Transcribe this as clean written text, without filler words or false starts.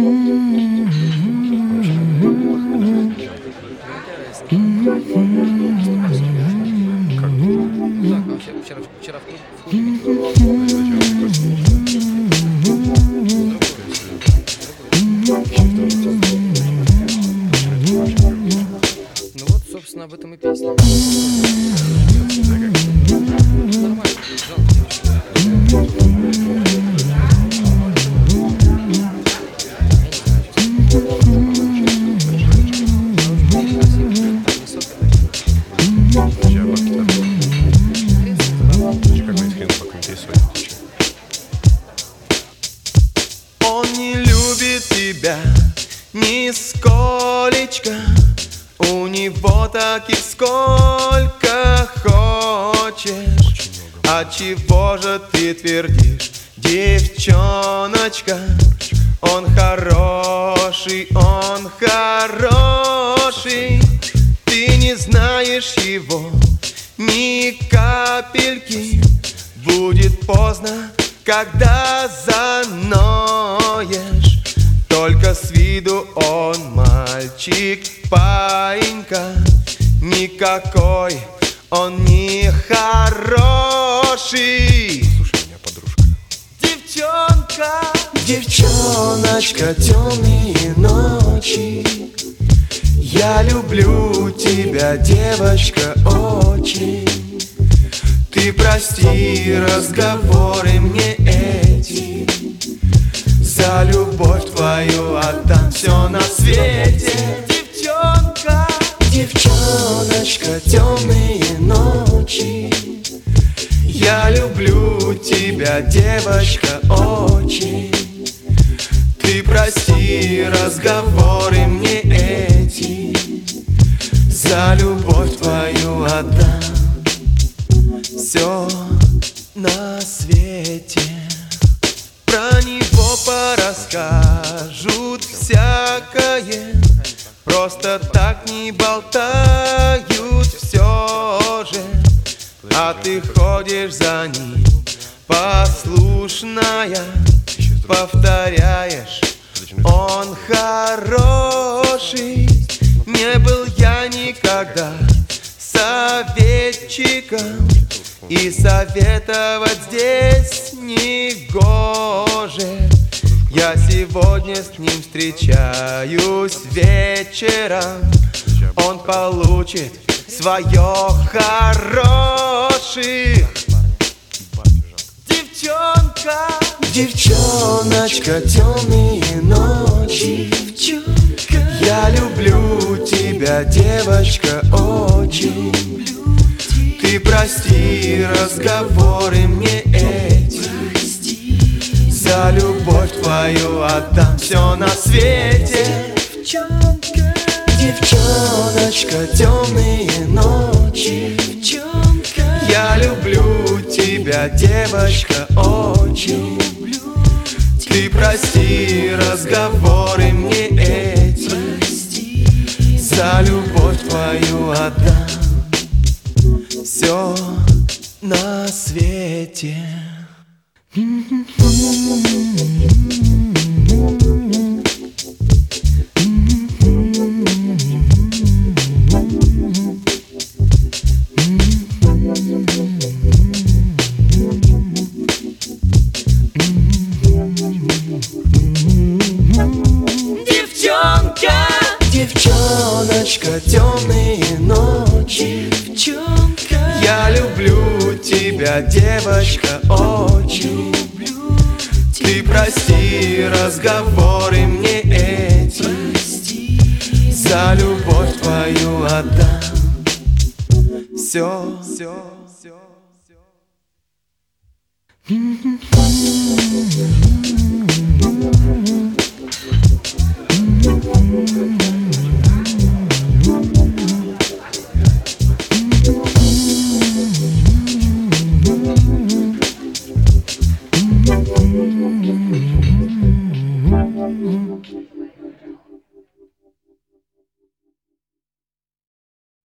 Вчера в Ну вот, собственно, об этом и песня. Нормально, жалко Он не любит тебя нисколечко, у него таких сколько хочешь. А чего же ты твердишь, девчоночка? Он хороший, он хороший. Ты не знаешь его ни капельки. Будет поздно, когда заноешь. Только с виду он мальчик, паинька. Никакой он не хороший. Слушай меня, подружка. Девчонка, девчоночка, темные ночи. Я люблю тебя, девочка, очень. Ты прости разговоры мне эти. За любовь твою отдам все на свете. Девчонка, девчоночка, темные ночи. Я люблю тебя, девочка, очень. Ты прости разговоры мне эти. За любовь твою отдам все на свете. Про него порасскажут всякое, просто так не болтают все же. А ты ходишь за ним, послушная, повторяешь, он хороший. Не был я никогда советчиком, и советовать здесь не гоже. Я сегодня с ним встречаюсь вечером. Он получит свое хороших. Девчонка, девчоночка, темные ночи. Я люблю тебя, девочка, очень. Ты прости разговоры мне эти. За любовь твою отдам все на свете. Девчонка, девчоночка, темные ночи. Я люблю тебя, девочка, очень. Ты прости разговоры мне эти. За любовь твою отдам все на свете. Девчонка, девчоночка, темные ночи. Я люблю тебя, девочка, очень. Ты прости разговоры мне эти. За любовь твою отдам все. Все.